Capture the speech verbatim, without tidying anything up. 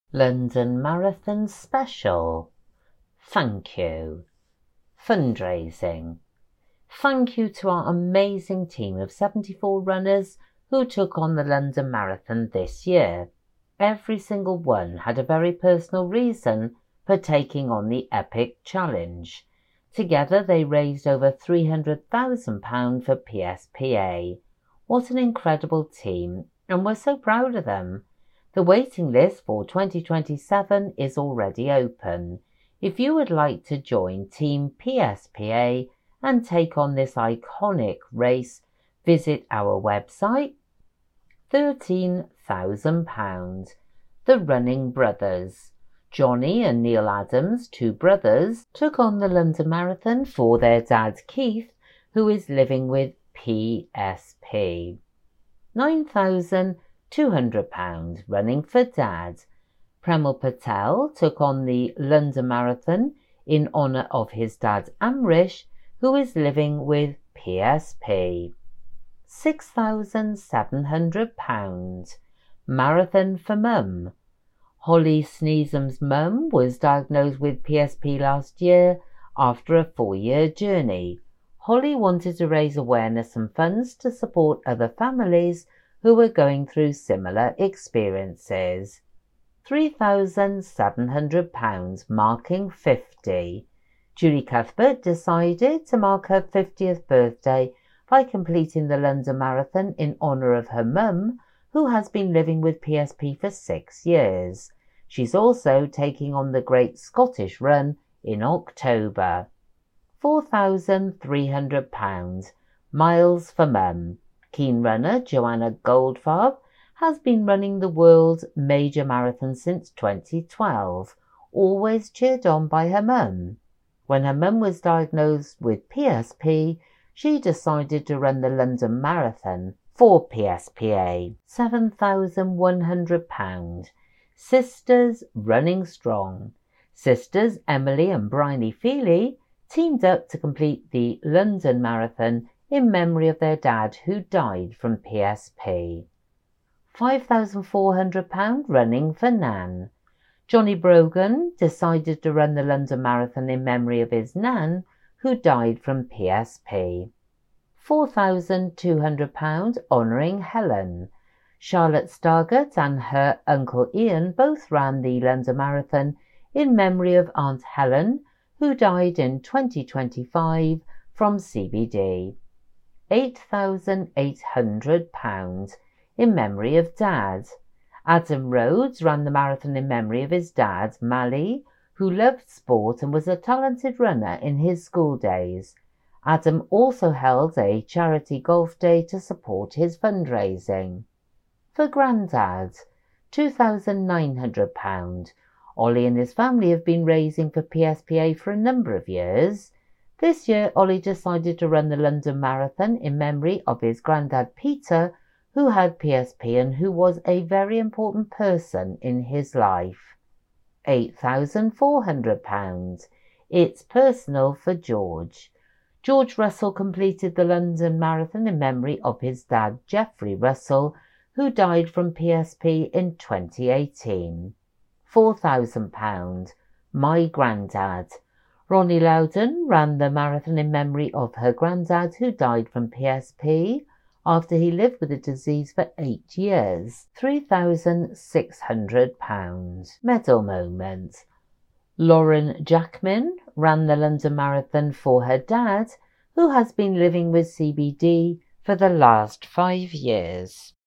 London Marathon Special. Thank you. Fundraising. Thank you to our amazing team of seventy-four runners who took on the London Marathon this year. Every single one had a very personal reason for taking on the epic challenge. Together they raised over three hundred thousand pounds for P S P A. What an incredible team, and we're so proud of them. The waiting list for twenty twenty-seven is already open. If you would like to join Team P S P A and take on this iconic race, visit our website. thirteen thousand pounds. The Running Brothers. Johnny and Neil Adams, two brothers, took on the London Marathon for their dad Keith, who is living with P S P. nine thousand two hundred pounds running for Dad. Premal Patel took on the London Marathon in honour of his dad Amrish, who is living with P S P. six thousand seven hundred pounds. Marathon for Mum. Holly Sneesam's mum was diagnosed with P S P last year after a four-year journey. Holly wanted to raise awareness and funds to support other families who were going through similar experiences. three thousand seven hundred pounds, marking fifty. Julie Cuthbert decided to mark her fiftieth birthday by completing the London Marathon in honour of her mum, who has been living with P S P for six years. She's also taking on the Great Scottish Run in October. four thousand three hundred pounds, miles for Mum. Keen runner Joanna Goldfarb has been running the world's major marathon since twenty twelve, always cheered on by her mum. When her mum was diagnosed with P S P, she decided to run the London Marathon for P S P A. seven thousand one hundred pounds. Sisters Running Strong. Sisters Emily and Bryony Feely teamed up to complete the London Marathon in memory of their dad who died from P S P. five thousand four hundred pounds running for Nan. Johnny Brogan decided to run the London Marathon in memory of his nan who died from P S P. four thousand two hundred pounds honouring Helen. Charlotte Stargett and her uncle Ian both ran the London Marathon in memory of Aunt Helen who died in twenty twenty-five from C B D. eight thousand eight hundred pounds in memory of Dad. Adam Rhodes ran the marathon in memory of his dad, Mally, who loved sport and was a talented runner in his school days. Adam also held a charity golf day to support his fundraising. For Grandad, two thousand nine hundred pounds. Ollie and his family have been raising for P S P A for a number of years. This year, Ollie decided to run the London Marathon in memory of his granddad Peter, who had P S P and who was a very important person in his life. eight thousand four hundred pounds. It's personal for George. George Russell completed the London Marathon in memory of his dad Geoffrey Russell, who died from P S P in twenty eighteen. four thousand pounds. My Grandad. Ronnie Loudon ran the marathon in memory of her granddad who died from P S P after he lived with the disease for eight years. three thousand six hundred pounds. Medal moment. Lauren Jackman ran the London Marathon for her dad, who has been living with C B D for the last five years.